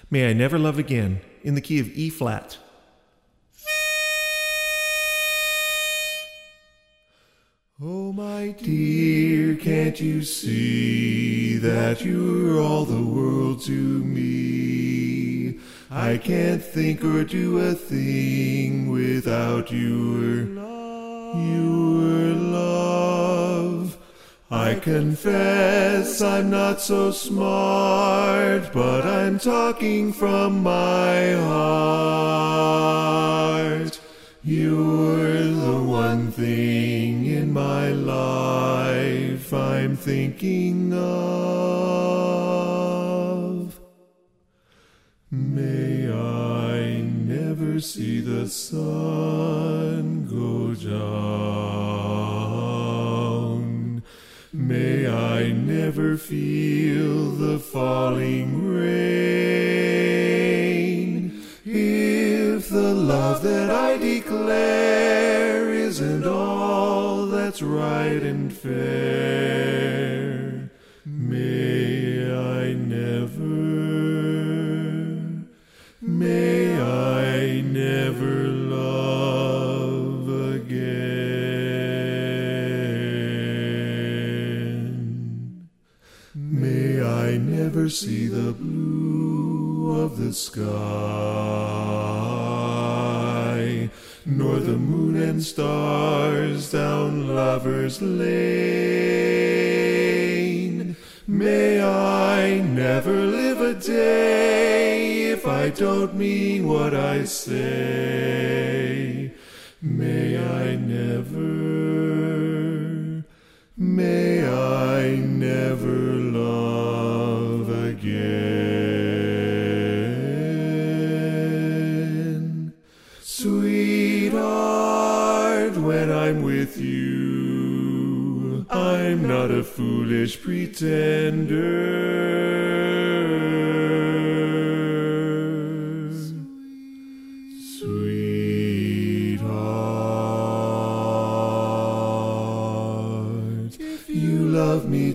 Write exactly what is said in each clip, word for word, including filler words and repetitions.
May I Never Love Again, in the key of E flat. Oh, my dear, can't you see that you're all the world to me? I can't think or do a thing without your your love. I confess I'm not so smart, but I'm talking from my heart. You're the one thing in my life I'm thinking of. May I never see the sun go down. May I never feel the falling rain. If the love that I declare isn't all that's right and fair, may I never, may I never love again. May I never see the blue of the sky, nor the moon and stars down Lover's Lane. May I never live a day if I don't mean what I say. May I never, may I never love again. Sweetheart, when I'm with you, I'm not a foolish pretender. Sweetheart, if you love me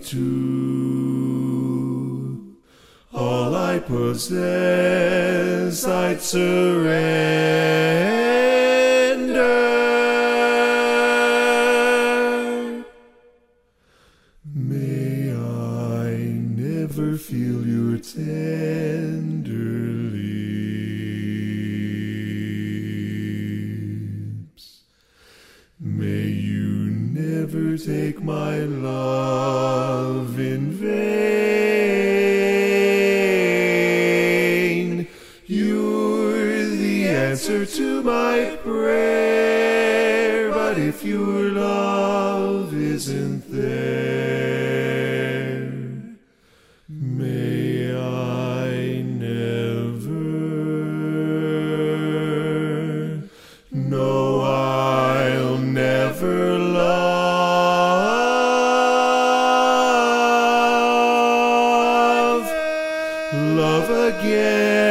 too, all I possess I'd surrender. May I never feel your tender lips. May you never take my love in vain. You're the answer to my prayer, but if your love isn't there, may I never, no, I'll never love, love again.